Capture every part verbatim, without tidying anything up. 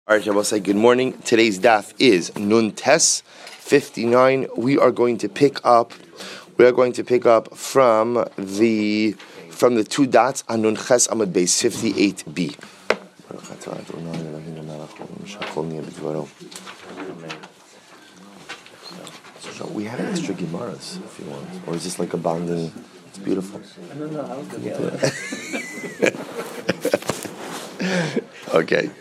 All right, I will say good morning. Today's daf is Nun Tes fifty-nine. We are going to pick up. We are going to pick up from the from the two dots on Nun Ches Amud Beis fifty-eight b. So we have extra Gemaras if you want, or is this like a bonding? It's beautiful. No, no, I was looking Okay.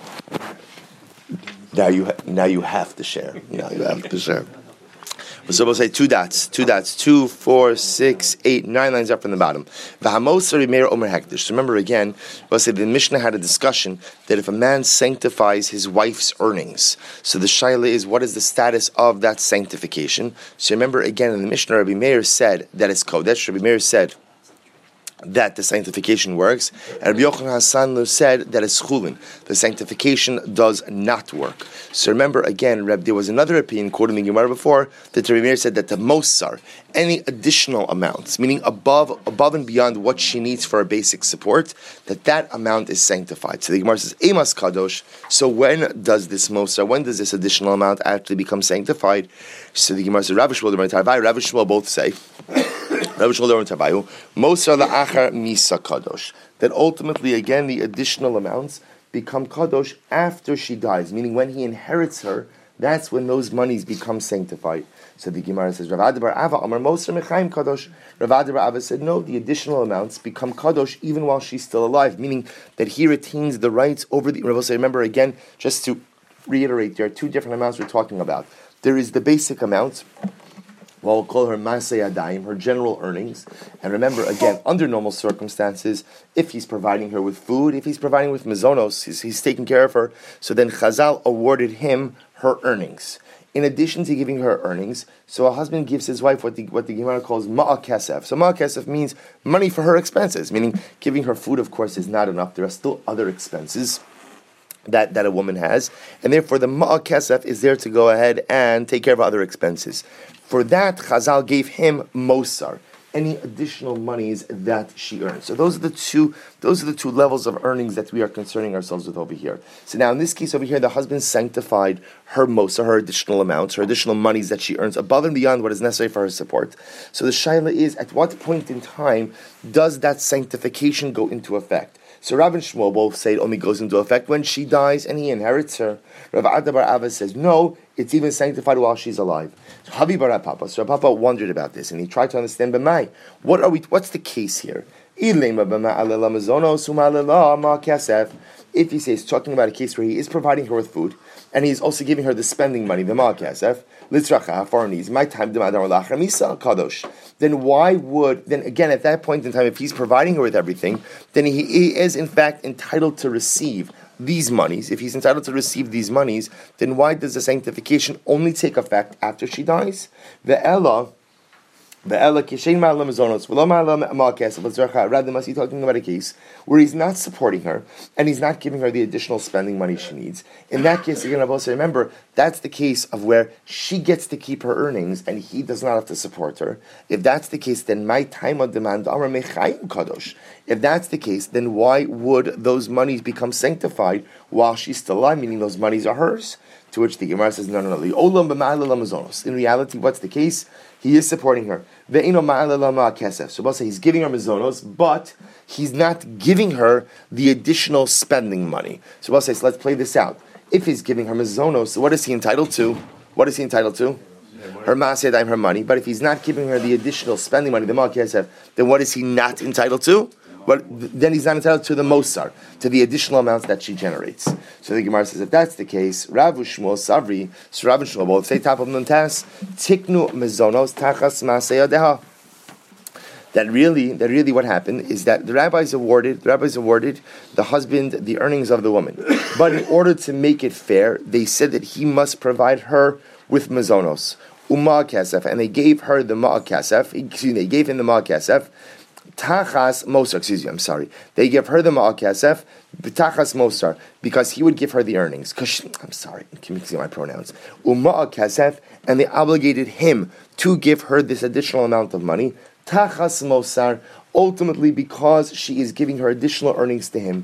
Now you ha- now you have to share. Now you have to share. So we'll say two dots, two dots, two, four, six, eight, nine lines up from the bottom. So remember again, we'll say the Mishnah had a discussion that if a man sanctifies his wife's earnings, so the shaila is what is the status of that sanctification? So remember again in the Mishnah, Rabbi Meir said that it's kodesh. Rabbi Meir said that the sanctification works, and Rabbi Yochanan Hassan said that it's chulin. The sanctification does not work. So remember again, Reb, there was another opinion quoted in the Gemara before that Rabbi Meir said that the mosar, any additional amounts, meaning above above and beyond what she needs for her basic support, that that amount is sanctified. So the Gemara says emas kadosh. So when does this mosar, when does this additional amount actually become sanctified? So the Gemara says Rav Shmuel and Tarvai, Rav Shmuel both say that ultimately, again, the additional amounts become kadosh after she dies, meaning when he inherits her, that's when those monies become sanctified. So the Gemara says, Rav Bar Ava Amar Moser Mechaim Kadosh. Rav Bar Ava said, no, the additional amounts become kadosh even while she's still alive, meaning that he retains the rights over the. Rav say, remember again, just to reiterate, there are two different amounts we're talking about. There is the basic amount. Well, we'll call her Masei Adayim, her general earnings. And remember, again, under normal circumstances, if he's providing her with food, if he's providing with mizonos, he's, he's taking care of her, so then Chazal awarded him her earnings. In addition to giving her earnings, so a husband gives his wife what the what the Gemara calls ma'a kesef. So ma'a kesef means money for her expenses, meaning giving her food, of course, is not enough. There are still other expenses that, that a woman has, and therefore the ma'a kesef is there to go ahead and take care of other expenses. For that, Chazal gave him mosar, any additional monies that she earns. So those are the two, those are the two levels of earnings that we are concerning ourselves with over here. So now in this case over here, the husband sanctified her mosar, her additional amounts, her additional monies that she earns above and beyond what is necessary for her support. So the shaila is, at what point in time does that sanctification go into effect? So Rav and Shmuel both say it only goes into effect when she dies and he inherits her. Rav Ada Bar Ava says, no, it's even sanctified while she's alive. So Habi Bar Papa, so Papa wondered about this and he tried to understand, B'mai, what are we, what's the case here? If he says, talking about a case where he is providing her with food, and he's also giving her the spending money, the ma'akasef, litzracha, for her needs, my time, kadosh. Then why would, then again, at that point in time, if he's providing her with everything, then he, he is in fact entitled to receive these monies. If he's entitled to receive these monies, then why does the sanctification only take effect after she dies? Ve'ela, Rather, must he talking about a case where he's not supporting her and he's not giving her the additional spending money she needs. In that case, you're going to also remember that's the case of where she gets to keep her earnings and he does not have to support her. If that's the case, then my time on demand. If that's the case, then why would those monies become sanctified while she's still alive? Meaning those monies are hers. To which the Gemara says, no, no, no. In reality, what's the case? He is supporting her. So we'll say he's giving her mizonos, but he's not giving her the additional spending money. So we'll say, so let's play this out. If he's giving her mizonos, what is he entitled to? What is he entitled to? Her maaseh, her money. But if he's not giving her the additional spending money, the ma'akesef, then what is he not entitled to? But then he's not entitled to the mosar, to the additional amounts that she generates. So the Gemara says, if that's the case, Rav Shmuel Savri, so Rav and Shmuel both say top of Nuntas, tiknu mezonos tachas maaseyadeha. That really, that really, what happened is that the rabbis awarded, the rabbis awarded the husband the earnings of the woman, but in order to make it fair, they said that he must provide her with mezonos, umma kasef, and they gave her the ma'akasef. Excuse me, they gave him the ma'akasef. Tachas Mosar, excuse me, I'm sorry. They give her the Ma'akasef, Tachas Mosar, because he would give her the earnings. She, I'm sorry, can you see my pronouns? Uma'akasef, and they obligated him to give her this additional amount of money. Tachas Mosar, ultimately because she is giving her additional earnings to him.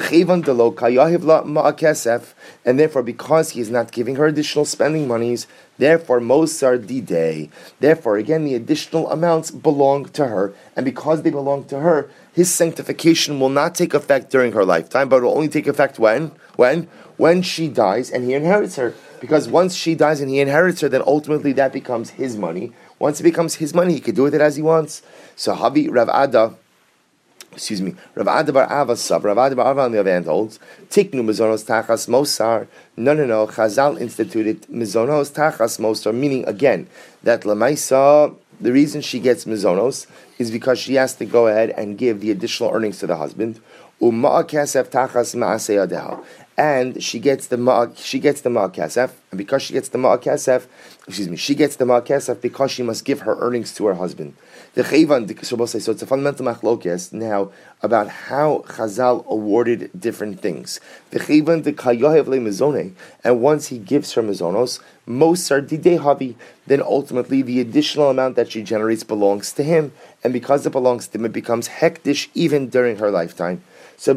And therefore, because he is not giving her additional spending monies, therefore, Mosar Didei. Therefore, again, the additional amounts belong to her. And because they belong to her, his sanctification will not take effect during her lifetime, but it will only take effect when? When? When she dies and he inherits her. Because once she dies and he inherits her, then ultimately that becomes his money. Once it becomes his money, he can do with it as he wants. So Havi Rav Ada, excuse me, Rav Ada bar Ava sub, Rav Ada bar Ava on the other hand holds, Tiknu mizonos tachas mosar. No, no, no. Chazal instituted mizonos tachas mosar, meaning again that Lamaisa, the reason she gets mizonos is because she has to go ahead and give the additional earnings to the husband. Uma'a kasef tachas ma'aseh yadeha. And she gets the ma, she gets the ma'akasef, and because she gets the ma'akasef, excuse me, she gets the ma'akasef because she must give her earnings to her husband. The chayvan, so it's a fundamental machlokes now about how Chazal awarded different things. The chayvan the kayahev le mizone, and once he gives her mizonos, mosar didei havi, then ultimately the additional amount that she generates belongs to him, and because it belongs to him, it becomes hektish even during her lifetime. So,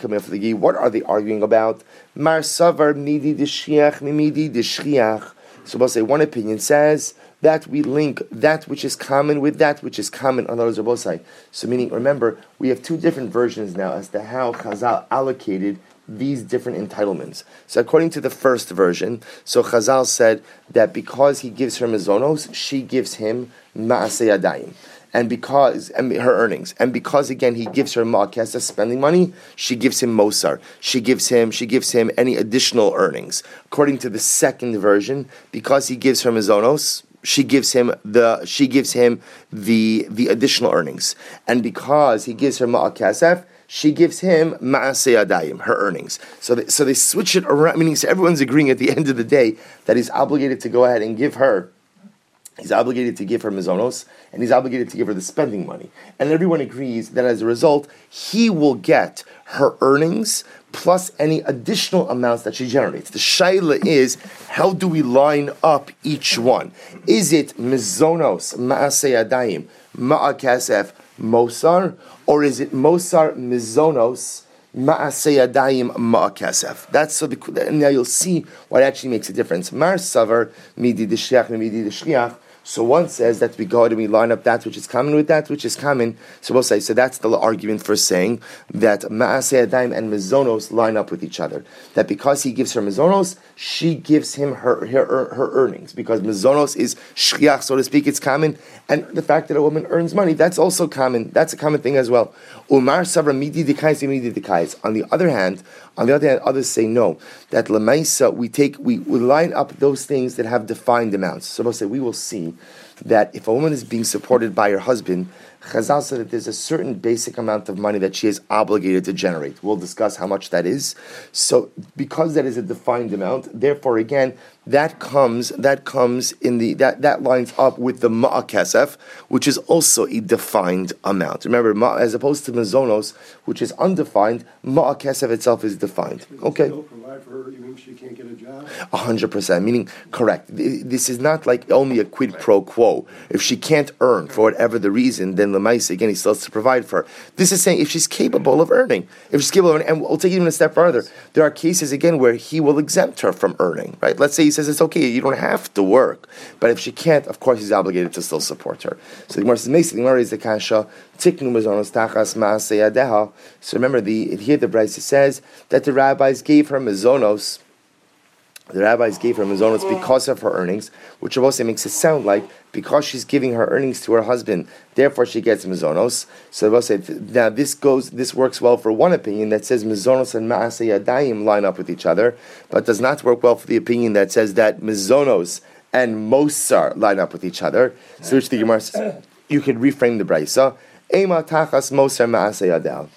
what are they arguing about? Mar savar midi d'shchiach mimidi d'shchiach. So, we'll say one opinion says that we link that which is common with that which is common on those both sides. So, meaning, remember, we have two different versions now as to how Chazal allocated these different entitlements. So, according to the first version, so Chazal said that because he gives her mizonos, she gives him ma'aseh yadayim. And because and her earnings, and because again he gives her ma'akesa spending money, she gives him mosar. She gives him she gives him any additional earnings. According to the second version, because he gives her mizonos, she gives him the she gives him the the additional earnings. And because he gives her ma'akesef, she gives him ma'aseh yadayim, her earnings. So they, so they switch it around. Meaning, so everyone's agreeing at the end of the day that he's obligated to go ahead and give her. He's obligated to give her mizonos, and he's obligated to give her the spending money. And everyone agrees that as a result, he will get her earnings plus any additional amounts that she generates. The shaila is, how do we line up each one? Is it mizonos, ma'aseh yadayim, ma'akasef, mosar, or is it mosar, mizonos, ma'aseh yadayim, ma'akasef? That's so. The, and now you'll see what actually makes a difference. Mar savar midi d'shchiach midi d'shchiach. So one says that we go and we line up that which is common with that which is common. So we'll say, so that's the argument for saying that ma'aseh yadayim and mizonos line up with each other. That because he gives her mizonos, she gives him her her, her earnings. Because mizonos is shchiach, so to speak, it's common. And the fact that a woman earns money, that's also common. That's a common thing as well. Umar savra midi dekais midi dekais. On the other hand, on the other hand, others say no. That lemaisa we take we, we line up those things that have defined amounts. So we'll say we will see that if a woman is being supported by her husband, Chazal said that there's a certain basic amount of money that she is obligated to generate. We'll discuss how much that is. So, because that is a defined amount, therefore, again, that comes that comes in the that, that lines up with the ma'akesef, which is also a defined amount. Remember, ma, as opposed to mizonos, which is undefined, ma'akesef itself is defined. Because okay. If you don't provide for her, you mean she can't get a job? A hundred percent. Meaning, correct. This is not like only a quid pro quo. If she can't earn for whatever the reason, then Lemaisa, again, he still has to provide for her. This is saying if she's capable of earning. If she's capable of earning, and we'll take it even a step further. There are cases, again, where he will exempt her from earning, right? Let's say he says it's okay, you don't have to work. But if she can't, of course, he's obligated to still support her. So the Gemara says, the Gemara is the kasha, tiknu mizonos tachas ma'aseh yadeha. So remember, the here the Brisa says that the rabbis gave her mizonos. The rabbis gave her mizonos because of her earnings, which also makes it sound like because she's giving her earnings to her husband, therefore she gets mizonos. So the say now this goes, this works well for one opinion that says mizonos and ma'aseh yadayim line up with each other, but does not work well for the opinion that says that mizonos and mosar line up with each other. So which the Gemara says, you can reframe the brisa. Ema tachas mosar ma'aseh yadayim.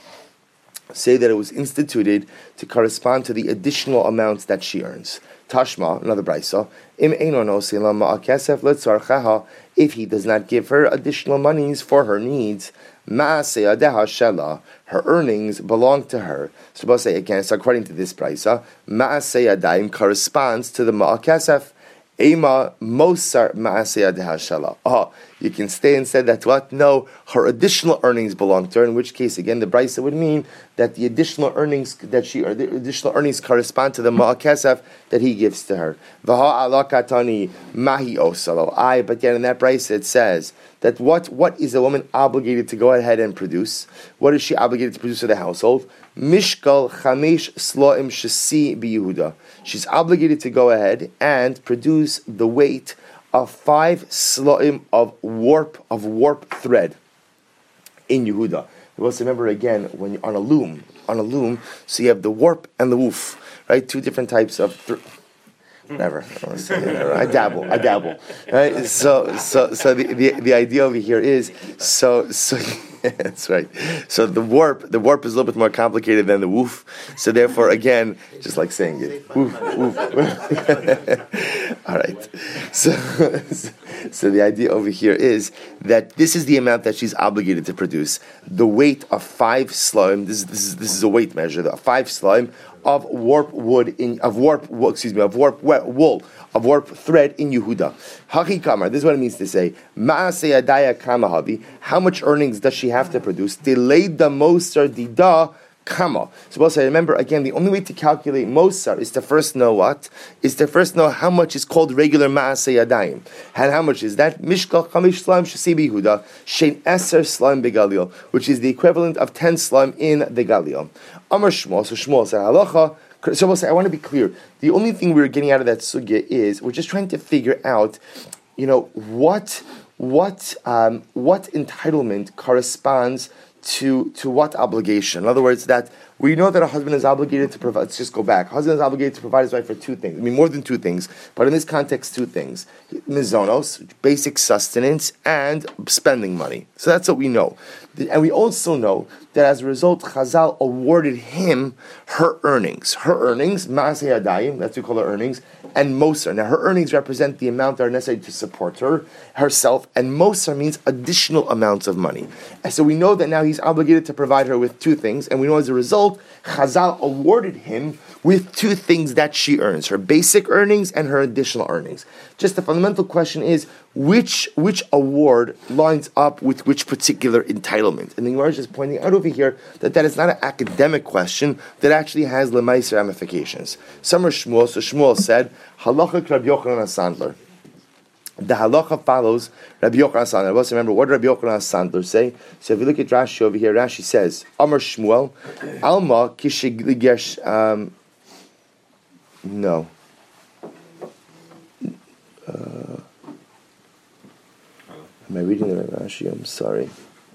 Say that it was instituted to correspond to the additional amounts that she earns. Tashma, another brisa, im eino nosila ma'akesef letzarcheha, if he does not give her additional monies for her needs, ma'aseh yadeha shela, her earnings belong to her. So we'll say again, so according to this brisa, ma'aseh yadayim corresponds to the ma'akesef, Ema Mosar Ma'aseh Hashala. Oh, you can stay and say that what? No, her additional earnings belong to her. In which case, again, the brisa would mean that the additional earnings that she, or the additional earnings correspond to the Ma'al Kesef that he gives to her. V'ha alakatani mahi osalo. I, but yet in that brisa it says that what what is a woman obligated to go ahead and produce? What is she obligated to produce for the household? Mishkal chamesh sloim shasi biYehuda. She's obligated to go ahead and produce the weight of five sloim of warp of warp thread in Yehuda. You must remember again when you're on a loom, on a loom, so you have the warp and the woof, right? Two different types of. Th- Never. I dabble. I dabble. Right? So, so, so the, the the idea over here is so so. That's right. So the warp, the warp is a little bit more complicated than the woof. So therefore, again, just like saying it, woof, woof. All right. So, so the idea over here is that this is the amount that she's obligated to produce. The weight of five slime. This is this is this is a weight measure. The five slime of warp wood in of warp. Excuse me. Of warp wool. Of warp thread in Yehuda. Haki kamar. This is what it means to say. Ma'aseh adaya kamahavi. How much earnings does she have to produce? Delayed the mosar dida kama. So we'll say, remember again, the only way to calculate mosar is to first know what? Is to first know how much is called regular ma'aseh adayim. And how much is that? Mishkal chamish slime shasi Yehuda shein eser slime begalil, which is the equivalent of ten slime in the galil. Amar Shmuel. So Shmuel said halacha. So we'll say, I want to be clear. The only thing we're getting out of that sugya is we're just trying to figure out, you know, what what um, what entitlement corresponds to to what obligation. In other words, that we know that a husband is obligated to provide. Let's just go back. A husband is obligated to provide his wife for two things. I mean, more than two things, but in this context, two things: mizonos, basic sustenance, and spending money. So that's what we know. And we also know that as a result, Chazal awarded him her earnings. Her earnings, Ma'aseh Adayim, that's what we call her earnings, and Mosar. Now, her earnings represent the amount that are necessary to support her, herself, and Mosar means additional amounts of money. And so we know that now he's obligated to provide her with two things, and we know as a result, Chazal awarded him with two things that she earns, her basic earnings and her additional earnings. Just the fundamental question is, which which award lines up with which particular entitlement? And the Gemara is just pointing out over here that that is not an academic question, that actually has lemaisa ramifications. Some are Shmuel, so Shmuel said, halacha Rabbi Yochanan HaSandler. The halacha follows Rabbi Yochanan HaSandler. Let's remember, what did Rabbi Yochanan HaSandler say? So if you look at Rashi over here, Rashi says, Amar Shmuel, Alma kishigligesh, um, no. Uh, am I reading the right Rashi? I'm sorry.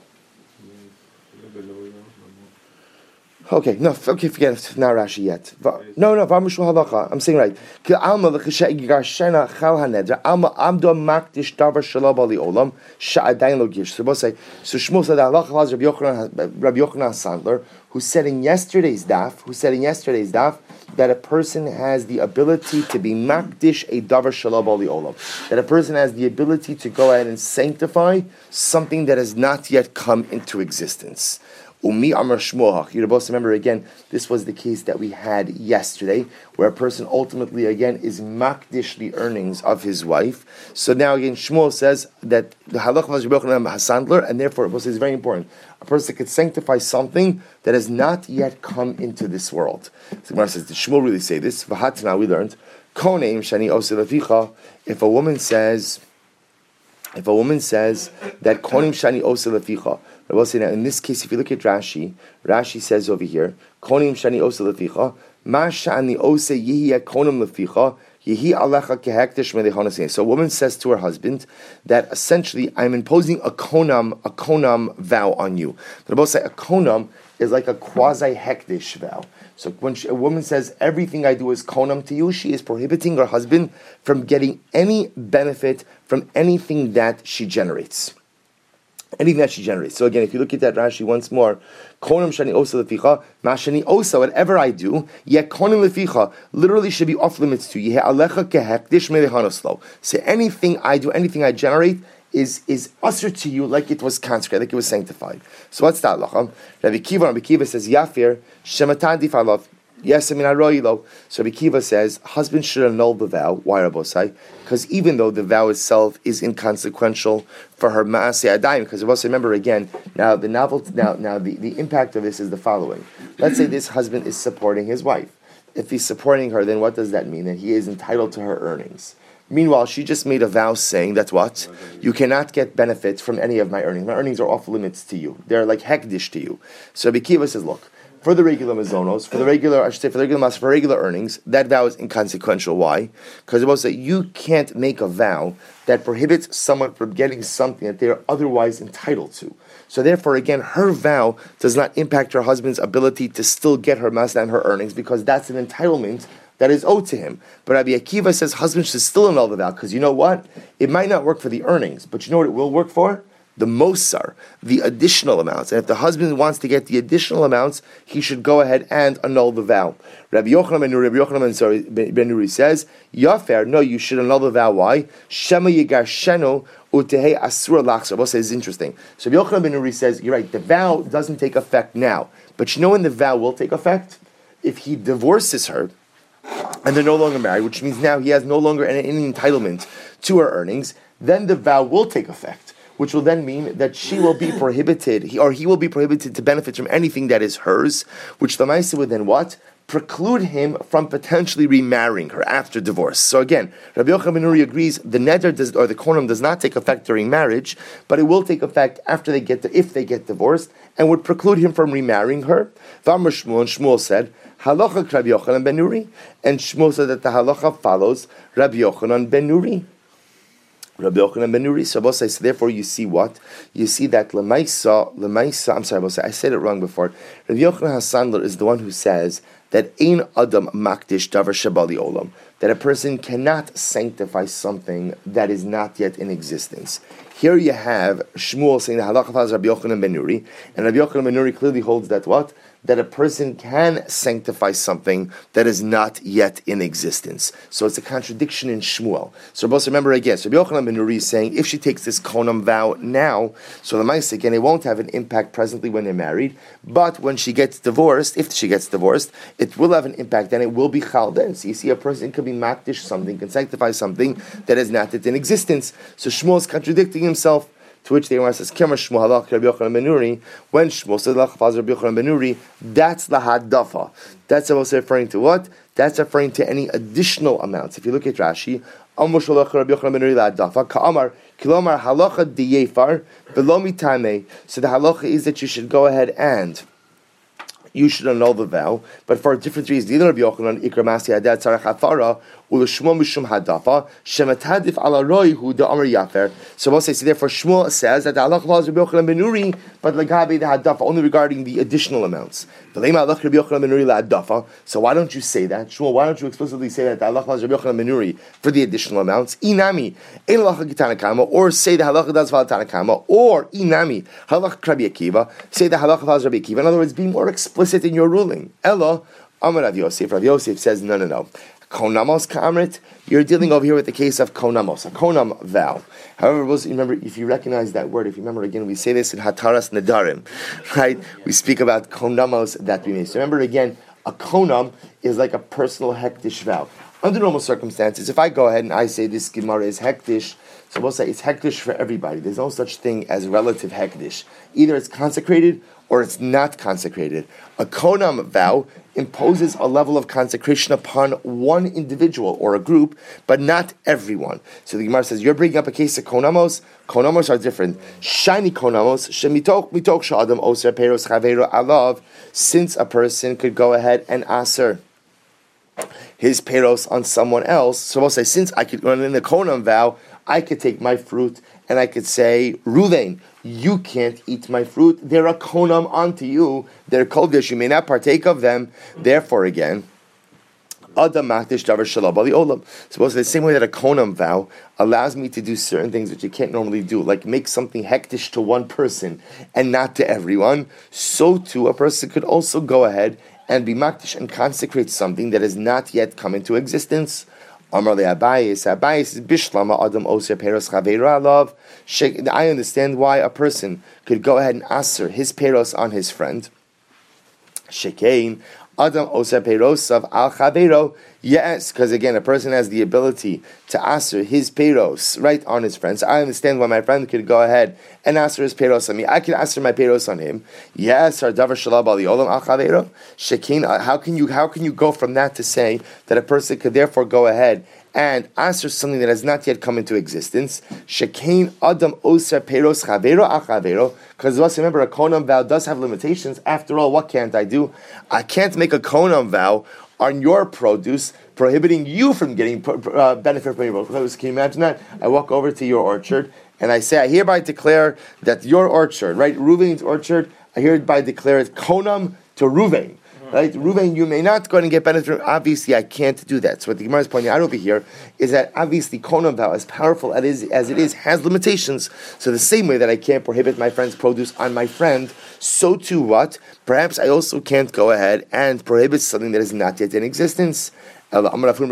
Okay, no, okay, forget it. Not Rashi yet. No, no, V'amishul halacha. I'm saying right. Ki alma l'cheshe garshena chal hanedra. Alma amdo makdish davar shalom ali olam sha'adayin lo gish. So, say, so Shmuel said, halacha was Rabbi Yochanan, Rabbi Yochanan HaSandler, who said in yesterday's daf, who said in yesterday's daf, that a person has the ability to be makdish a davar shalom ali olam. That a person has the ability to go ahead and sanctify something that has not yet come into existence. Umi Amar Shmuel. You're supposed to remember again, this was the case that we had yesterday, where a person ultimately again is makdish the earnings of his wife. So now again, Shmuel says that the halach was Rabbi Yochanan HaSandler, and therefore it is very important. A person could sanctify something that has not yet come into this world. So the Gemara says, did Shmuel really say this? V'hatna, we learned, Koneim shani oseh leficha. If a woman says, if a woman says that Koneim shani oseh leficha. I will say now, in this case, if you look at Rashi, Rashi says over here, Konim shani osa leficha, ma shani osa yihi konim leficha, yihi alecha kehektish melechonaseh. So a woman says to her husband that essentially, I'm imposing a konam, a konam vow on you. But I will say a konam is like a quasi-hektish vow. So when she, a woman says, everything I do is konam to you, she is prohibiting her husband from getting any benefit from anything that she generates. Anything that she generates. So again, if you look at that Rashi once more, Konam shani osa leficha, ma shani osa, whatever I do, yet konim leficha, literally should be off limits to you. Alecha kehekdish melehanoslo. So anything I do, anything I generate, is is usher to you like it was consecrated, like it was sanctified. So what's that halacha? Rabbi Kiva, Rabbi Kiva says, Yafir, shematan difalav. Yes, I mean, Aroilo. So Rabbi Kiva says, husband should annul the vow. Why, Rabbosai? Because even though the vow itself is inconsequential for her Maaseh Adayim, because Rabbosai, remember again, now the novelty, now, now the, the impact of this is the following. Let's say this husband is supporting his wife. If he's supporting her, then what does that mean? That he is entitled to her earnings. Meanwhile, she just made a vow saying that what? You cannot get benefits from any of my earnings. My earnings are off limits to you. They're like hekdish to you. So Rabbi Kiva says, look, for the regular mazonos, for the regular, I should say, for the regular mas, for regular earnings, that vow is inconsequential. Why? Because it was that you can't make a vow that prohibits someone from getting something that they are otherwise entitled to. So therefore, again, her vow does not impact her husband's ability to still get her mas and her earnings, because that's an entitlement that is owed to him. But Rabbi Akiva says husband should still annul the vow, because you know what? It might not work for the earnings, but you know what it will work for? The mosar, the additional amounts. And if the husband wants to get the additional amounts, he should go ahead and annul the vow. Rabbi Yochanan ben Nuri, Rabbi Yochanan sorry, ben Nuri says, Yafer, no, you should annul the vow. Why? Shema yigarshenu utehei asura lachzor. Both says it's interesting. So Rabbi Yochanan ben Nuri says, you're right, the vow doesn't take effect now. But you know when the vow will take effect? If he divorces her, and they're no longer married, which means now he has no longer any, any entitlement to her earnings, then the vow will take effect, which will then mean that she will be prohibited, he, or he will be prohibited to benefit from anything that is hers, which the Maisa would then what? Preclude him from potentially remarrying her after divorce. So again, Rabbi Yochanan ben Nuri agrees the neder does, or the konam does not take effect during marriage, but it will take effect after they get to, if they get divorced, and would preclude him from remarrying her. V'amar Shmuel, and Shmuel said, halacha Rabbi Yochanan ben Nuri, and Shmuel said that the halacha follows Rabbi Yochanan ben Nuri. Rabbi Yochanan ben Nuri. So both says, therefore you see what? You see that Lemaisa, Lemaisa, I'm sorry, both I said it wrong before. Rabbi Yochanan HaSandler is the one who says that Ein Adam Makdish Davar Shabali Olam, that a person cannot sanctify something that is not yet in existence. Here you have Shmuel saying the halacha follows Rabbi Yochanan ben Nuri, and Rabbi Yochanan ben Nuri clearly holds that what? That a person can sanctify something that is not yet in existence. So it's a contradiction in Shmuel. So both remember again, so Rabbi Yochanan ben Nuri is saying if she takes this konam vow now, so the Maisa again, it won't have an impact presently when they're married, but when she gets divorced, if she gets divorced, it will have an impact, and it will be chal then. So you see, a person can be makdish something, can sanctify something that is not yet in existence. So Shmuel is contradicting himself. To which the Gemara says, "Kemer Shmuel halach Rabbi Yochanan ben Nuri." When Shmuel said halach follows Rabbi Yochanan ben Nuri, that's the hadafa. That's also referring to what? That's referring to any additional amounts. If you look at Rashi, Amar shalach Rabbi Yochanan ben Nuri la hadafa ka'amar kilomar halacha diyefar v'lo mitame. So the halacha is that you should go ahead and you should annul the vow, but for a different reason. Either Rabbi Yochanan ikra masi hadat tzarach hafara ulishmo mishum hadafa shematadif ala roihu da amar yafer. So we'll say, so therefore Shmuel says that the halacha follows Rabbi Yochanan ben Nuri, but lagabe the hadafa only regarding the additional amounts. So why don't you say that, Shmuel? Why don't you explicitly say that the halacha follows Rabbi Yochanan ben Nuri for the additional amounts? Inami ein halacha gitanakama, or say the halacha does follow Tanakama, or inami halacha Rabbi Akiva, say the halacha follows Rabbi Akiva. In other words, be more explicit in your ruling. Ella Amar Rav Yosef. Rav Yosef says, no, no, no. Konamos ka'amrit. You're dealing over here with the case of konamos, a konam vow. However, remember, if you recognize that word, if you remember again, we say this in Hataras Nedarim, right? We speak about konamos that we make. So remember again, a konam is like a personal hektish vow. Under normal circumstances, if I go ahead and I say this Gemara is hektish, so we'll say it's hektish for everybody. There's no such thing as relative hektish. Either it's consecrated or it's not consecrated. A konam vow imposes a level of consecration upon one individual or a group, but not everyone. So the Gemara says, you're bringing up a case of konamos. Konamos are different. Shiny konamos, shemitoch mitoch shadam oser peros chaveiro alav, since a person could go ahead and aser his peros on someone else. So we'll say, since I could, in the konam vow, I could take my fruit and I could say, Ruvain, you can't eat my fruit. They're a konam onto you. They're kodesh. You may not partake of them. Therefore, again, Adam makdish davar shalom bali olam. Suppose the same way that a konam vow allows me to do certain things which you can't normally do, like make something hektish to one person and not to everyone, so too a person could also go ahead and be makdish and consecrate something that has not yet come into existence. Amar le Abayis, Abayis is bishlama adam oser peros chaveiro alav. I understand why a person could go ahead and aser his peros on his friend. Shekein Adam oser peirosav al chavero. Yes, because again, a person has the ability to answer his peiros right on his friends. So I understand why my friend could go ahead and answer his peiros on me. I can answer my peiros on him. Yes, or davar shalab al yolam al chavero. Shekin. How can you? How can you go from that to say that a person could therefore go ahead and answer something that has not yet come into existence? Shekain Adam Oser Peros Chavero Achavero. Because let's remember, a konam vow does have limitations. After all, what can't I do? I can't make a konam vow on your produce, prohibiting you from getting uh, benefit from your produce. Can you imagine that? I walk over to your orchard and I say, I hereby declare that your orchard, right, Reuven's orchard, I hereby declare it konam to Reuven. Right, Reuven, you may not go and get benefit. Obviously, I can't do that. So what the Gemara is pointing out over here is that obviously konam vow, as powerful as it is, as it is, has limitations. So the same way that I can't prohibit my friend's produce on my friend, so too what? Perhaps I also can't go ahead and prohibit something that is not yet in existence. Oh,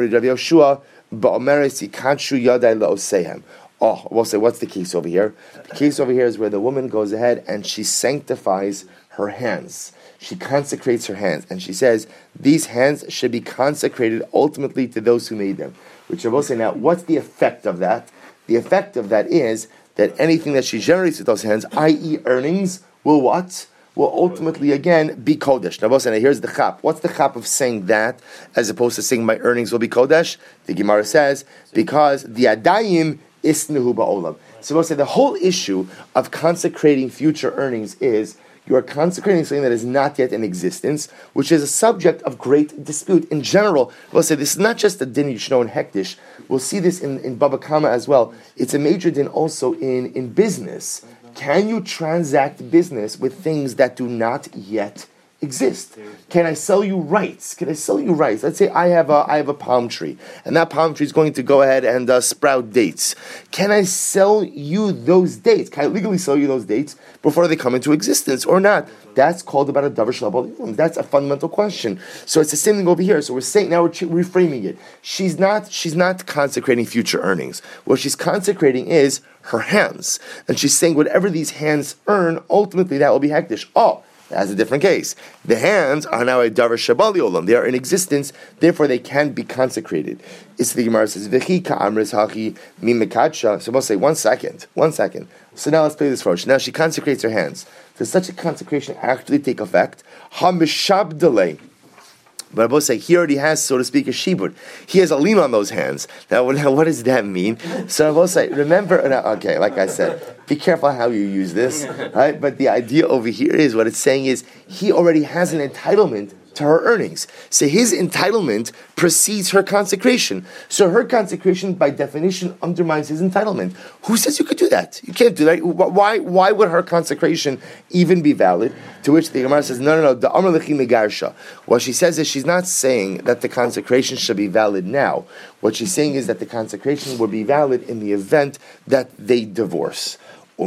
we'll say, what's the case over here? The case over here is where the woman goes ahead and she sanctifies her hands. She consecrates her hands, and she says, these hands should be consecrated ultimately to those who made them. Which I will say now, what's the effect of that? The effect of that is that anything that she generates with those hands, that is earnings, will what? Will ultimately, again, be Kodesh. Now, I will say, now here's the chap. What's the chap of saying that, as opposed to saying my earnings will be Kodesh? The Gemara says, because the Adayim isnuhu ba'olam. So I will say, the whole issue of consecrating future earnings is you are consecrating something that is not yet in existence, which is a subject of great dispute. In general, we'll say this is not just a din you should know in Hektish. We'll see this in, in Baba Kama as well. It's a major din also in, in business. Can you transact business with things that do not yet exist? Can I sell you rice? Can I sell you rice? Let's say I have a I have a palm tree, and that palm tree is going to go ahead and uh, sprout dates. Can I sell you those dates? Can I legally sell you those dates before they come into existence or not? That's called about a davar shalab. That's a fundamental question. So it's the same thing over here. So we're saying now we're reframing it. She's not she's not consecrating future earnings. What she's consecrating is her hands, and she's saying whatever these hands earn, ultimately that will be hektish. Oh. That's a different case. The hands are now a davar shabali olam. They are in existence, therefore they can be consecrated. It's the Gemara says, V'chi ka'amris hachi mi mekadsha. So we'll say, one second, one second. So now let's play this first. Now she consecrates her hands. Does such a consecration actually take effect? Ha mishabdalei. But I both say he already has, so to speak, a shibud. He has a lien on those hands. Now, what does that mean? So I both say, remember, okay, like I said, be careful how you use this, right? But the idea over here is, what it's saying is, he already has an entitlement to her earnings. So his entitlement precedes her consecration. So her consecration, by definition, undermines his entitlement. Who says you could do that? You can't do that. Why, why would her consecration even be valid? To which the Gemara says, no, no, no, the Amar Lechi Megarsha. What she says is, she's not saying that the consecration should be valid now. What she's saying is that the consecration would be valid in the event that they divorce. But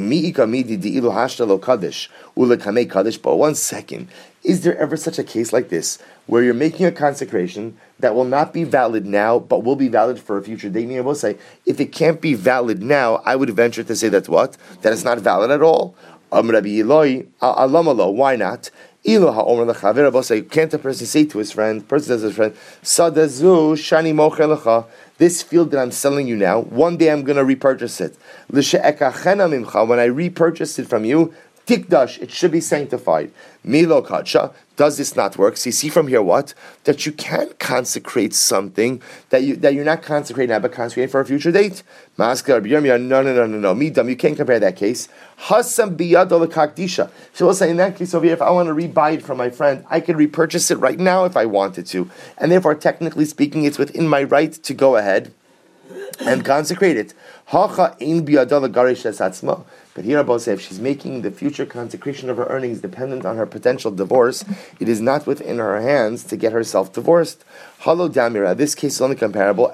one second, is there ever such a case like this, where you're making a consecration that will not be valid now, but will be valid for a future day? I will say, if it can't be valid now, I would venture to say that what? That it's not valid at all. Why not? Can't a person say to his friend, person says to his friend, Sadazu shani mocher lecha, this field that I'm selling you now, one day I'm going to repurchase it. When I repurchase it from you, tikdash, it should be sanctified. Milo kacha, does this not work? So you see from here what? That you can't consecrate something that, you, that you're not consecrating now, but consecrating for a future date. No, no, no, no, no, no. Midam, you can't compare that case. Hasam biyado lekakdisha. So we'll say in that case over here, if I want to rebuy it from my friend, I can repurchase it right now if I wanted to. And therefore, technically speaking, it's within my right to go ahead and consecrate it. Hacha ein biyado legarish esatzma. But here Abba says, if she's making the future consecration of her earnings dependent on her potential divorce, it is not within her hands to get herself divorced. Halo damira, this case is only comparable.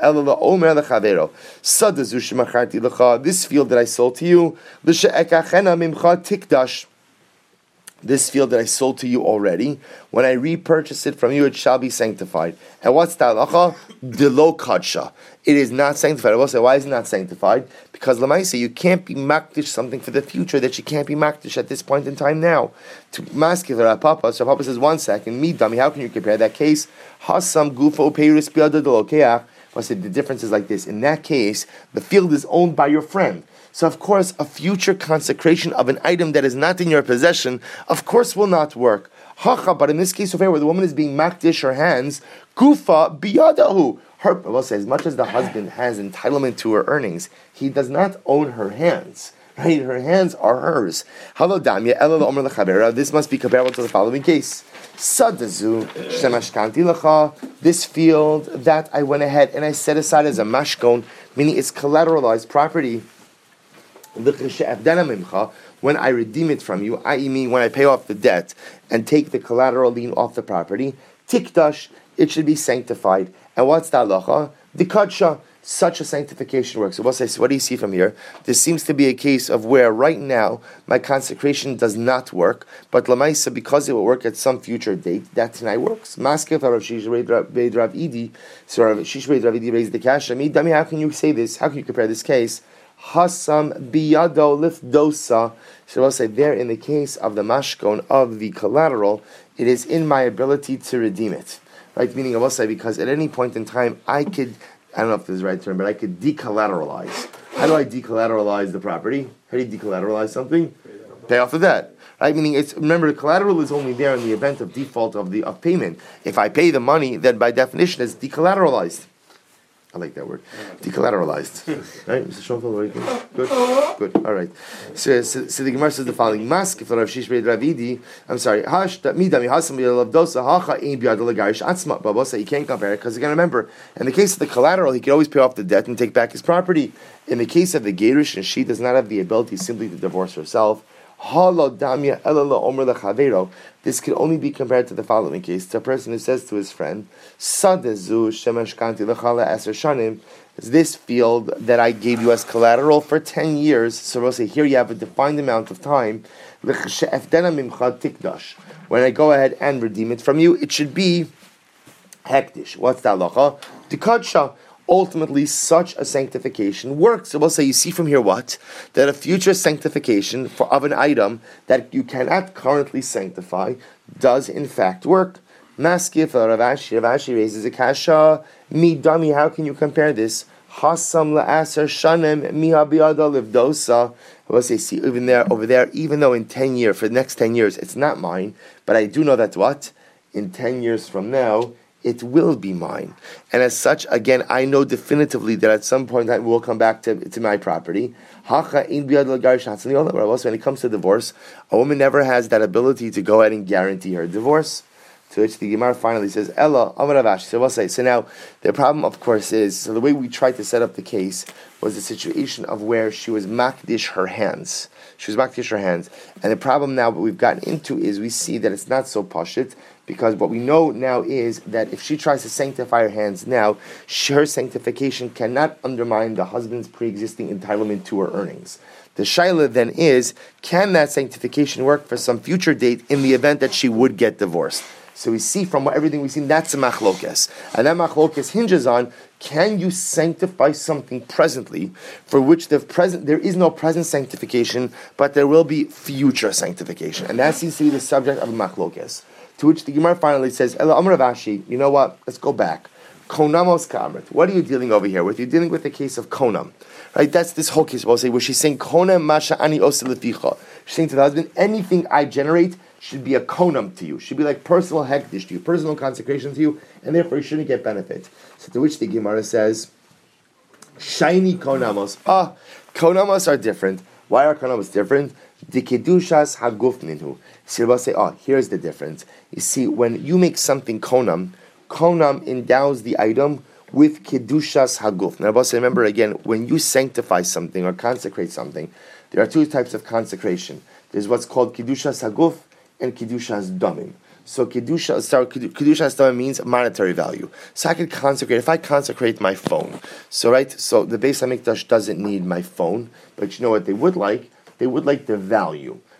This field that I sold to you, tikdash. this field that I sold to you already, when I repurchase it from you, it shall be sanctified. And what's the halacha? Delo kadsha. It is not sanctified. I will say, why is it not sanctified? Because Lamaisa, you can't be makdish something for the future that you can't be makdish at this point in time now. To maskiv Rapapa, so Papa says, one second, me dummy, how can you compare that case? Hasam gufo peiris biada delokeach. I said the difference is like this. In that case, the field is owned by your friend. So, of course, a future consecration of an item that is not in your possession, of course, will not work. Hacha, but in this case over here, where the woman is being makdish her hands, gufa biyadahu. Her, well, say, as much as the husband has entitlement to her earnings, he does not own her hands. Right? Her hands are hers. Hello, damya. Elo omer lechavera. This must be comparable to the following case. Sadazu shemashkanti lecha. This field that I went ahead and I set aside as a mashkon, meaning it's collateralized property. When I redeem it from you, that is, mean when I pay off the debt and take the collateral lien off the property, tikdash, it should be sanctified. And what's the halacha? The kadsha, such a sanctification works. So what do you see from here? This seems to be a case of where right now my consecration does not work, but lamaisa, because it will work at some future date, that tonight works. Maskef Rav Shish Rav Idi, so Rav Shish Rav Idi raised the kasha. Dami, how can you say this? How can you compare this case? Hasam biyado lifdosa. So I'll say there in the case of the mashkon of the collateral, it is in my ability to redeem it. Right? Meaning I will say because at any point in time I could, I don't know if this is the right term, but I could decollateralize. How do I decollateralize the property? How do you decollateralize something? Pay off the debt. Right? Meaning it's, remember, the collateral is only there in the event of default of the of payment. If I pay the money, then by definition it's decollateralized. I like that word. Decollateralized. Right? Mister Schoenfeld, very good. Good. Good. All right. So, so, so the Gemara says the following. Mask if Rav Shish Beid Ravidi. I'm sorry. Hash that midami hasam bi'alavdosa hacha ein bi'ad legarish atzma. Babosa, you can't compare it because again, remember, in the case of the collateral, he could always pay off the debt and take back his property. In the case of the Gerish, and she does not have the ability simply to divorce herself. This can only be compared to the following case: to a person who says to his friend, this field that I gave you as collateral for ten years, so we'll say here you have a defined amount of time. When I go ahead and redeem it from you, it should be hektish. What's the halacha? Tikadsha. Ultimately, such a sanctification works. So we'll say, you see from here what? That a future sanctification for of an item that you cannot currently sanctify does in fact work. Maskif Rav Ashi, Rav Ashi raises a kasha. Mi dami, how can you compare this? Hasam la'aser shanem miha bi'ada livdosa. We'll say, see, even there, over there, even though in ten years, for the next ten years, it's not mine, but I do know that what? In ten years from now, it will be mine. And as such, again, I know definitively that at some point I will come back to, to my property. When it comes to divorce, a woman never has that ability to go ahead and guarantee her divorce. To which the Gemara finally says, Ella, Amaravash. So we'll say, so now, the problem, of course, is, so the way we tried to set up the case was the situation of where she was makdish her hands. She was makdish her hands. And the problem now, what we've gotten into is we see that it's not so pashit, because what we know now is that if she tries to sanctify her hands now, she, her sanctification cannot undermine the husband's pre-existing entitlement to her earnings. The shaila then is, can that sanctification work for some future date in the event that she would get divorced? So we see from what, everything we've seen, that's a machlokes. And that machlokes hinges on, can you sanctify something presently for which the present there is no present sanctification, but there will be future sanctification? And that seems to be the subject of a machlokes. To which the Gemara finally says, Ela Amar Rav Ashi, you know what? Let's go back. Konamos kamret. What are you dealing over here with? You're dealing with the case of konam. Right? That's this whole case, we'll say, where she's saying, konam masha ani ose leficha. She's saying to the husband, anything I generate should be a konam to you. Should be like personal hektish to you, personal consecration to you, and therefore you shouldn't get benefit. So to which the Gemara says, shiny konamos. Ah, konamos are different. Why are konamos different? The kedushas haguf minhu. So we'll say, oh, here's the difference. You see, when you make something konam, konam endows the item with kedushas haguf. Now, boss, remember again, when you sanctify something or consecrate something, there are two types of consecration. There's what's called kedushas haguf and kedushas damim. So kedusha, sorry, kedushas damim means monetary value. So I could consecrate. If I consecrate my phone, so right, so the Beis Hamikdash doesn't need my phone, but you know what they would like? They would like the value.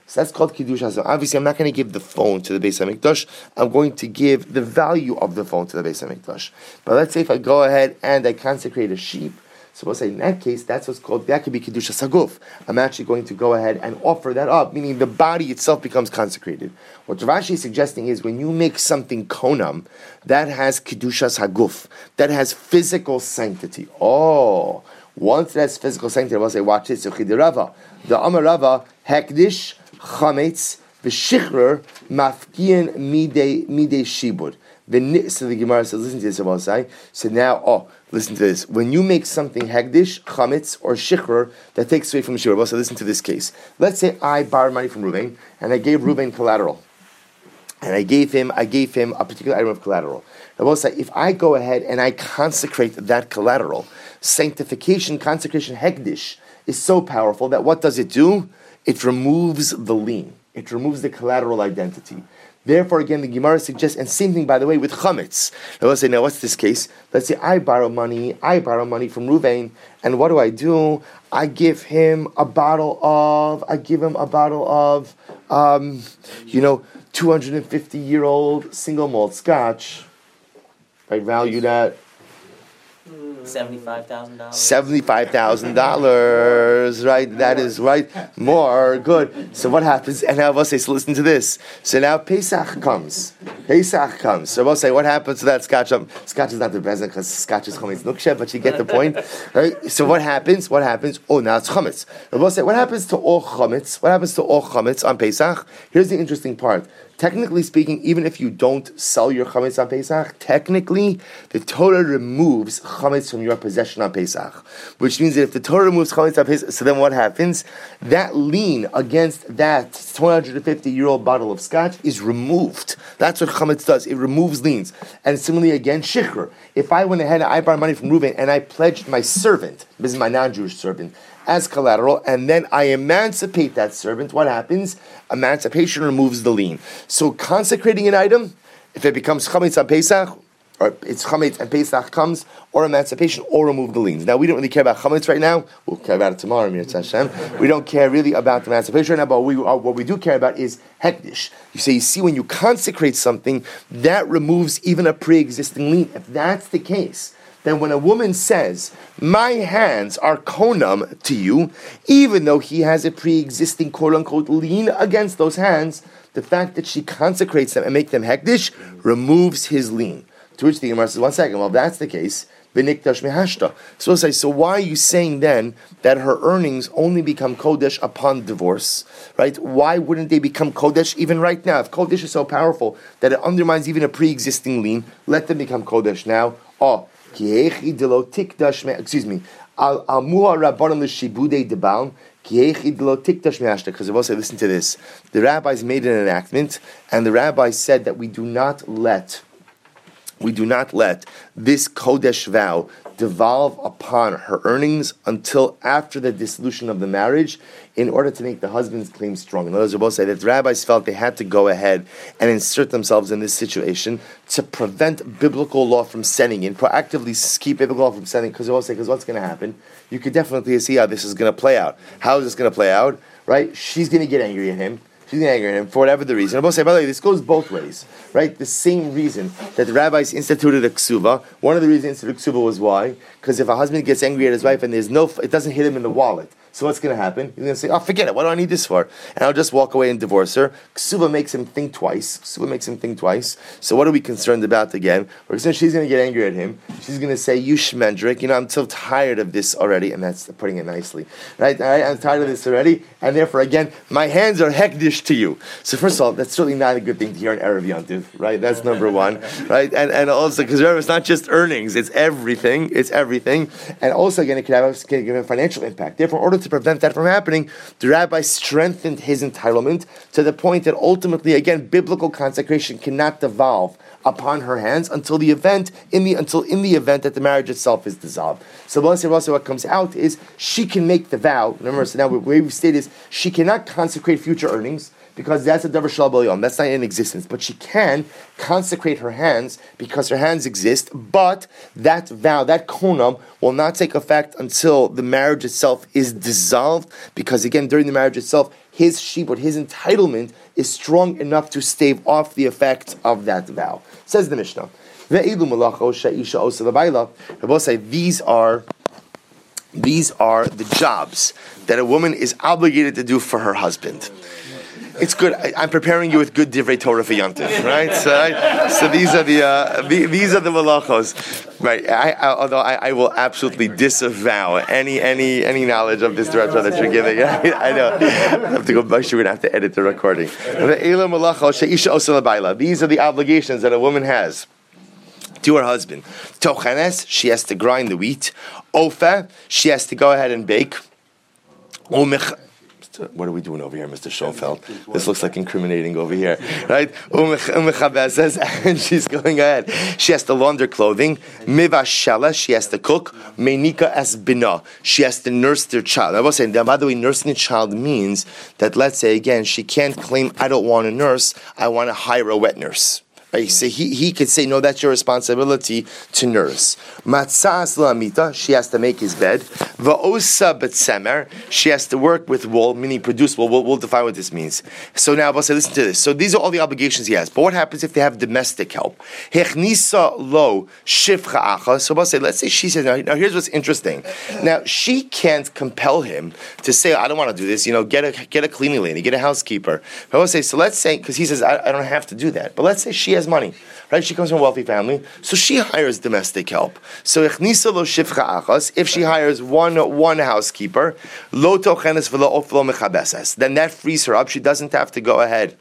So that's called Kiddush Hashem. Obviously, I'm not going to give the phone to the Beis HaMikdash. I'm going to give the value of the phone to the Beis HaMikdash. But let's say if I go ahead and I consecrate a sheep, so we'll say in that case, that's what's called, that could be Kiddush Hasaguf. I'm actually going to go ahead and offer that up, meaning the body itself becomes consecrated. What Rav Ashi is suggesting is when you make something konam, that has Kiddush Hasaguf, that has physical sanctity. Oh, once it has physical sanctity, we'll say, watch this, Rava. The Amar Rava, Hekdish, Chametz, V'shichrer, Mafkian Midei Midei Shibud. So the Gemara says, listen to this, Rabbi Say. So now, oh, listen to this. When you make something hegdish, chametz, or shichrer, that takes away from the shibud. So listen to this case. Let's say I borrowed money from Reuven, and I gave Reuven collateral. And I gave him, I gave him a particular item of collateral. Rabbi Say, if I go ahead and I consecrate that collateral, sanctification, consecration, hegdish, is so powerful that what does it do? It removes the lien. It removes the collateral identity. Therefore, again, the Gemara suggests, and same thing, by the way, with chametz. Now, let's say, now, what's this case? Let's say I borrow money, I borrow money from Reuven, and what do I do? I give him a bottle of, I give him a bottle of, um, you know, two hundred fifty-year-old single malt scotch. I value that. Seventy-five thousand dollars. Seventy-five thousand dollars, right? That is right. More good. So what happens? And now we'll say, so listen to this. So now Pesach comes. Pesach comes. So we'll say, what happens to that scotch? Um, scotch is not the best because scotch is chametz nukshe, but you get the point, right? So what happens? What happens? Oh, now it's chametz. And we'll say, what happens to all chametz? What happens to all chametz on Pesach? Here's the interesting part. Technically speaking, even if you don't sell your chametz on Pesach, technically the Torah removes chametz from your possession on Pesach, which means that if the Torah removes chametz on Pesach, so then what happens? That lien against that two hundred fifty-year-old bottle of scotch is removed. That's what chametz does. It removes liens. And similarly, again, shichur. If I went ahead and I borrowed money from Reuven and I pledged my servant, this is my non-Jewish servant, as collateral, and then I emancipate that servant, what happens? Emancipation removes the lien. So consecrating an item, if it becomes chametz on Pesach, or it's chametz and Pesach comes, or emancipation, or remove the liens. Now, we don't really care about chametz right now. We'll care about it tomorrow, Mir Hashem. We don't care really about the emancipation right now, but we, uh, what we do care about is hekdish. You say, you see, when you consecrate something, that removes even a pre-existing lien. If that's the case, then when a woman says, my hands are konam to you, even though he has a pre-existing quote-unquote lien against those hands, the fact that she consecrates them and make them hekdish removes his lien. To which the Gemara says, one second, well, if that's the case, v'nikdash mehashta. So we'll say, so why are you saying then that her earnings only become kodesh upon divorce, right? Why wouldn't they become kodesh even right now? If kodesh is so powerful that it undermines even a pre-existing lien, let them become kodesh now. Oh, excuse me. Al muha rabbanon l'shibudei debal because I will say, listen to this. The rabbis made an enactment, and the rabbis said that we do not let, we do not let this kodesh vow devolve upon her earnings until after the dissolution of the marriage, in order to make the husband's claim strong. In other words, both say that the rabbis felt they had to go ahead and insert themselves in this situation to prevent biblical law from setting in, proactively keep biblical law from setting. Because both say, because what's going to happen? You could definitely see how this is going to play out. How is this going to play out? Right? She's going to get angry at him. She's going to anger him for whatever the reason. I both say, by the way, this goes both ways, right? The same reason that the rabbis instituted a ksuba. One of the reasons instituted ksuba was why? Because if a husband gets angry at his wife and there's no, it doesn't hit him in the wallet. So what's going to happen? He's going to say, oh, forget it. What do I need this for? And I'll just walk away and divorce her. Ksuba makes him think twice. Ksuba makes him think twice. So what are we concerned about again? We're concerned she's going to get angry at him. She's going to say, you shmendrik, you know, I'm so tired of this already. And that's putting it nicely. Right? All right? I'm tired of this already. And therefore, again, my hands are hekdish to you. So first of all, that's certainly not a good thing to hear in Erev Yontiv. Right? That's number one. Right? And and also, because remember, it's not just earnings. It's everything. It's everything. And also, again, it can have, it can have a financial impact. Therefore, in order to prevent that from happening, Happening, the rabbi strengthened his entitlement to the point that ultimately, again, biblical consecration cannot devolve upon her hands until the event in the until in the event that the marriage itself is dissolved. So also what comes out is she can make the vow. Remember, so now the way we've stated is she cannot consecrate future earnings, because that's a davar shel b'olam. That's not in existence. But she can consecrate her hands because her hands exist. But that vow, that konam, will not take effect until the marriage itself is dissolved. Because again, during the marriage itself, his shibud, his entitlement, is strong enough to stave off the effect of that vow. Says the Mishnah. These are these are the jobs that a woman is obligated to do for her husband. It's good. I, I'm preparing you with good divrei Torah for Yom Tov, right? So, right? so these are the, uh, the these are the malachos, right? I, I, although I, I will absolutely disavow any any any knowledge of this director that you're giving. I, I know. I have to go back. We're gonna have to edit the recording. These are the obligations that a woman has to her husband. Tochenes, she has to grind the wheat. Ofa, she has to go ahead and bake. Omech. What are we doing over here, Mister Schoenfeld? This looks like incriminating over here, right? And she's going ahead. She has to launder clothing. Mivashela, she has to cook. Meinika as bina, she has to nurse their child. I was saying, by the way, nursing a child means that, let's say again, she can't claim, I don't want a nurse, I want to hire a wet nurse. Right, so he, he could say, no, that's your responsibility to nurse. Matzah l'amita, she has to make his bed. Va'osa b'tzemer, she has to work with wool, meaning produce wool. We'll, we'll define what this means. So now, I'll say, listen to this. So these are all the obligations he has. But what happens if they have domestic help? Hechnisa lo shifcha acha. So I'll say, let's say she says, now, now here's what's interesting. Now, she can't compel him to say, I don't want to do this. You know, get a get a cleaning lady, get a housekeeper. But I'll say, so let's say, because he says, I, I don't have to do that. But let's say she has money, right? She comes from a wealthy family, so she hires domestic help. So if she hires one one housekeeper, lo tochenes v'lo oflo mechabeses, then that frees her up. She doesn't have to go ahead.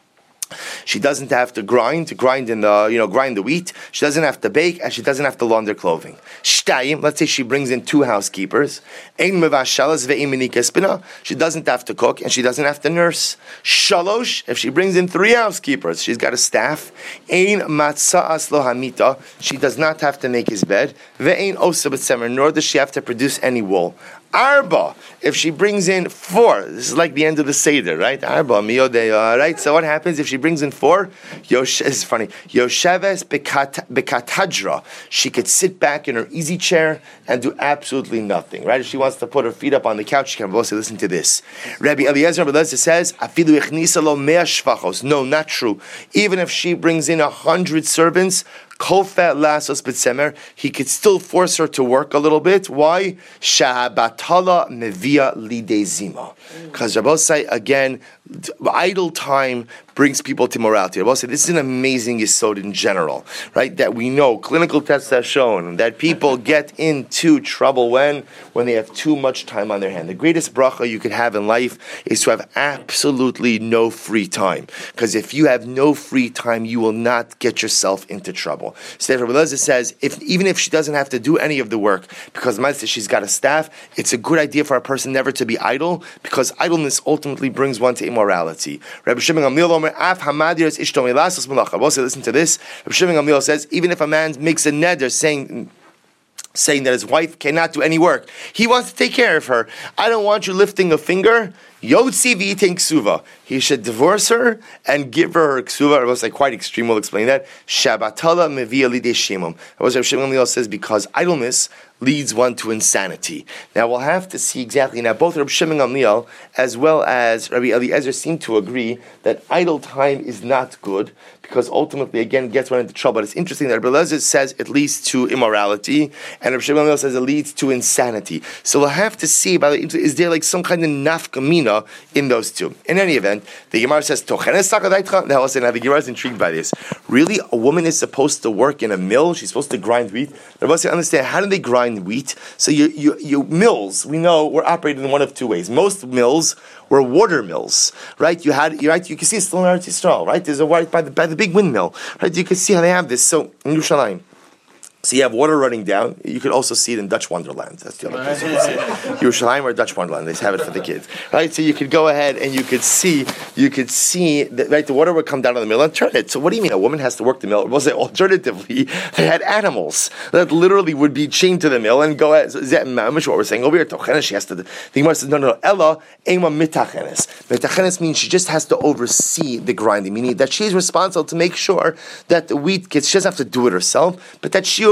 She doesn't have to grind, to grind in the, you know, grind the wheat. She doesn't have to bake, and she doesn't have to launder clothing. Shtayim, let's say she brings in two housekeepers. Ein mevashalas ve'ein menika spina. She doesn't have to cook, and she doesn't have to nurse. Shalosh, if she brings in three housekeepers, she's got a staff. Ein matza'as lo hamita. She does not have to make his bed. Ve'ein osa b'tzemer, nor does she have to produce any wool. Arba, if she brings in four, this is like the end of the Seder, right? Arba, miyodeya, right? So what happens if she brings in four? Yosh, it's funny. Yosheves bekatadra. She could sit back in her easy chair and do absolutely nothing, right? If she wants to put her feet up on the couch, she can also listen to this. Rabbi Eliezer Rabbi Eliezer says, Afilu ichnisa lo mea shvachos. No, not true. Even if she brings in a hundred servants, Kolfet lasos b'tzemer, he could still force her to work a little bit. Why? Shahabatala mevia lidezima. Because Rabbi say again, idle time brings people to morality. Rabbi say this is an amazing yesod in general, right? That we know clinical tests have shown that people get into trouble when when they have too much time on their hand. The greatest bracha you could have in life is to have absolutely no free time. Because if you have no free time, you will not get yourself into trouble. So Rabbi Eliezer says, if even if she doesn't have to do any of the work, because she's got a staff, it's a good idea for a person never to be idle, because idleness ultimately brings one to immorality. Rabbi Shimon Gamliel Omer, Af hamadir es ishto milasos malacha. Also, listen to this. Rabbi Shimon Gamliel says, even if a man makes a neder saying, saying that his wife cannot do any work, he wants to take care of her. I don't want you lifting a finger. Yotzi v'yitin ksuva. He should divorce her and give her her ksuva. It was like quite extreme. We'll explain that. Shabbatala mevia lidei shemum. That was Rabbi Shimon Gamliel says, because idleness leads one to insanity. Now we'll have to see exactly. Now both Rabbi Shimon Gamliel as well as Rabbi Eliezer seem to agree that idle time is not good, because ultimately again gets one into trouble. But it's interesting that Rabbi Eliezer says it leads to immorality, and Rabbi Shimon Gamliel says it leads to insanity. So we'll have to see about it. Is there like some kind of nafkamina in those two? In any event, the Gemara says Tochenes sakadaitcha. Now listen, now the Gemara is intrigued by this. Really, a woman is supposed to work in a mill? She's supposed to grind wheat? Rabbi Eliezer understand, how do they grind wheat? So your, your, your mills, we know, were operated in one of two ways. Most mills were water mills, right? You had, you right, you can see it's still in Eretz Yisrael, right? There's a right by the by the big windmill, right? You can see how they have this. So in Yerushalayim, so you have water running down. You could also see it in Dutch Wonderland. That's the other place you can see it. Yerushalayim or Dutch Wonderland. They have it for the kids, right? So you could go ahead and you could see, you could see that, right? The water would come down on the mill and turn it. So what do you mean a woman has to work the mill? Was it alternatively they had animals that literally would be chained to the mill and go ahead? So is that mamish what we're saying over here? Tochenes, she has to. The Gemara says no, no, no. Ella ema mitachenes. Mitachenes means she just has to oversee the grinding, meaning that she is responsible to make sure that the wheat gets. She doesn't have to do it herself, but that she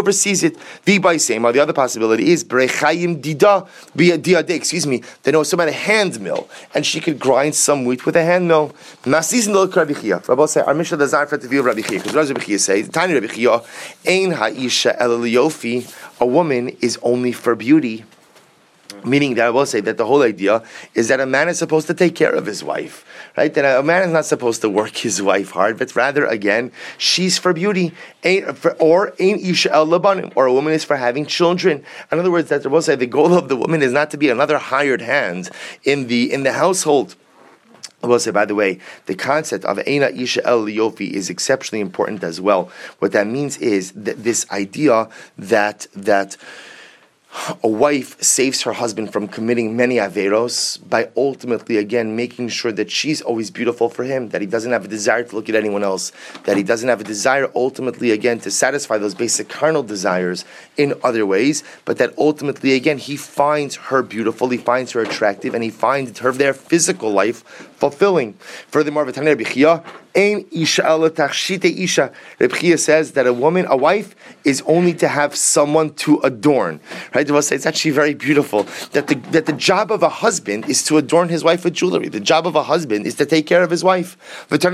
oversees it. The by same. The other possibility is brechayim dida diade. Excuse me. They know some at a hand mill, and she could grind some wheat with a hand mill. Masis no Rabbi Chia. Rabbi say our Mishnah desire for the view of Rabbi Chia, because Rabbi Chia say tiny Rabbi Chia ein haisha el liyofi. A woman is only for beauty. Meaning that I will say that the whole idea is that a man is supposed to take care of his wife, right? That a man is not supposed to work his wife hard, but rather, again, she's for beauty, ain't for, or ain't isha el labanim, or a woman is for having children. In other words, that I will say the goal of the woman is not to be another hired hand in the in the household. I will say, by the way, the concept of Eina Isha El Liyofi is exceptionally important as well. What that means is that this idea that that a wife saves her husband from committing many averos by ultimately, again, making sure that she's always beautiful for him, that he doesn't have a desire to look at anyone else, that he doesn't have a desire ultimately, again, to satisfy those basic carnal desires in other ways, but that ultimately, again, he finds her beautiful, he finds her attractive, and he finds her, their physical life fulfilling. Furthermore, Rabbi Chia, Ein isha ala tachshite isha. Rabbi Chia says that a woman, a wife, is only to have someone to adorn. Right? It's actually very beautiful that the that the job of a husband is to adorn his wife with jewelry. The job of a husband is to take care of his wife. If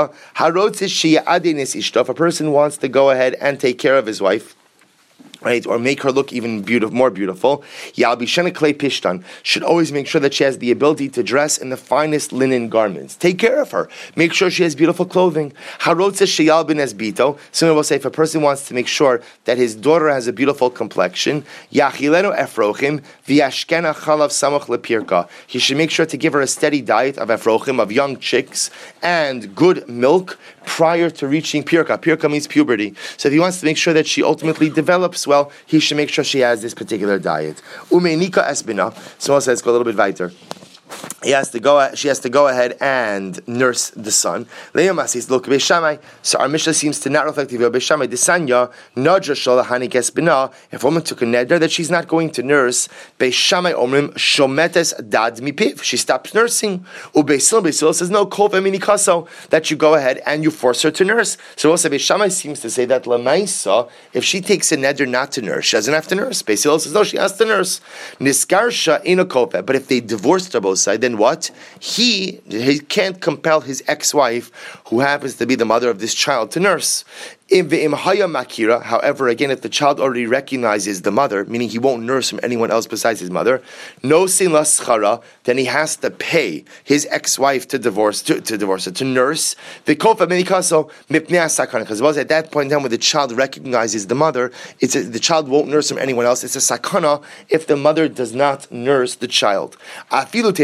a person wants to go ahead and take care of his wife, right, or make her look even beautiful, more beautiful, Yalbishana Klei Pishtan should always make sure that she has the ability to dress in the finest linen garments. Take care of her. Make sure she has beautiful clothing. Harotze Sheyal bin Esbito. Someone will say if a person wants to make sure that his daughter has a beautiful complexion, Yachilenu Efrochim V'yashkena Chalav Samoch Lepirka. He should make sure to give her a steady diet of Efrochim, of young chicks, and good milk prior to reaching Pirka. Pirka means puberty. So if he wants to make sure that she ultimately develops well, he should make sure she has this particular diet. Umeinika esbina. Someone says, go a little bit weiter. He has to go. She has to go ahead and nurse the son. Look, Beishamai. So our Mishnah seems to not reflect the Beishamai. Desanya nadra sholahani kesbina. If a woman took a neder that she's not going to nurse, Beishamai omrim shometes dad mipiv. She stops nursing. Ubeisil Beisil says no kol v'minikaso, that you go ahead and you force her to nurse. So also Beishamai seems to say that lamaisa, if she takes a neder not to nurse, she doesn't have to nurse. Beisil says no, she has to nurse. Niskarsha inokope. But if they divorced her both sides, then what? He, he can't compel his ex-wife, who happens to be the mother of this child, to nurse. However, again, if the child already recognizes the mother, meaning he won't nurse from anyone else besides his mother, no sin laschara, then he has to pay his ex-wife to divorce to, to divorce her, to nurse. Because at that point in time when the child recognizes the mother, it's a, the child won't nurse from anyone else. It's a sakana if the mother does not nurse the child. So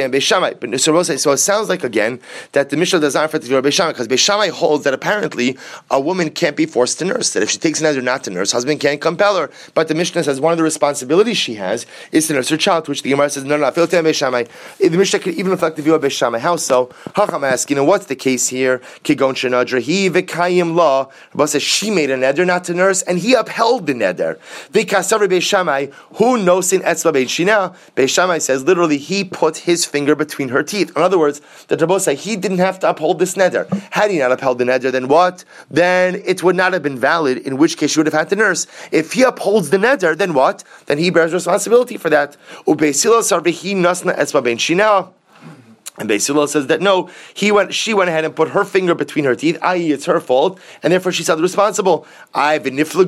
it sounds like again that the Mishnah does not refer to Rabbi Shammai, because Rabbi Shammai holds that apparently a woman can't be forced to nurse. That if she takes an neder not to nurse, husband can't compel her. But the Mishnah says one of the responsibilities she has is to nurse her child, which the Gemara says no, no, no. The Mishnah could even reflect the view of Rabbi Shammai. How so? Hacham asks, you know, what's the case here? Kigon shenadra he v'kayim law. Rabbi says she made a neder not to nurse, and he upheld the neder. V'kasav Rabbi Shammai who knows in etzba bein shina. Rabbi Shammai says literally he put his finger between her teeth. In other words, the Rabbi says he didn't have to uphold this neder. Had he not upheld the neder, then what? Then it would not have been valid, in which case she would have had to nurse. If he upholds the neder, then what? Then he bears responsibility for that. And Beis Hillel says that no, he went, she went ahead and put her finger between her teeth, that is, it's her fault, and therefore she's held responsible. So if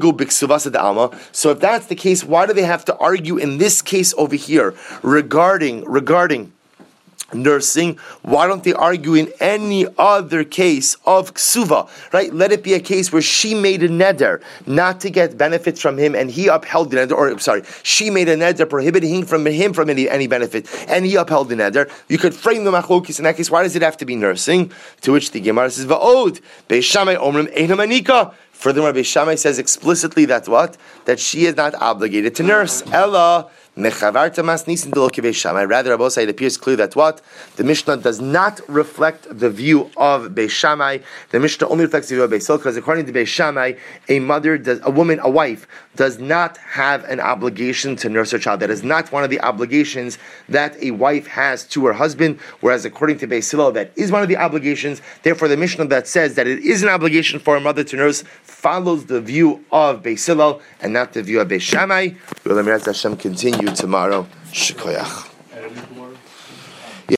that's the case, why do they have to argue in this case over here regarding regarding nursing? Why don't they argue in any other case of ksuva, right? Let it be a case where she made a neder not to get benefits from him, and he upheld the neder, or sorry, she made a neder prohibiting him from him from any, any benefit, and he upheld the neder. You could frame the machlokes in that case. Why does it have to be nursing? To which the Gemara says, "Va'od Beis Shammai omrim eina manika." Furthermore, Beis Shammai says explicitly that what? That she is not obligated to nurse. Ella Mechavarta masnisin deloki Beis Shammai. Rather, Rabbi Osai, it appears clear that what? The Mishnah does not reflect the view of Beis Shammai. The Mishnah only reflects the view of Beis Hillel, because according to Beis Shammai, a mother, does, a woman, a wife, does not have an obligation to nurse her child. That is not one of the obligations that a wife has to her husband, whereas according to Beis Hillel, that is one of the obligations. Therefore, the Mishnah that says that it is an obligation for a mother to nurse follows the view of Beis Hillel and not the view of Beis Shammai. We will, Hashem, continue tomorrow. Shkoyach.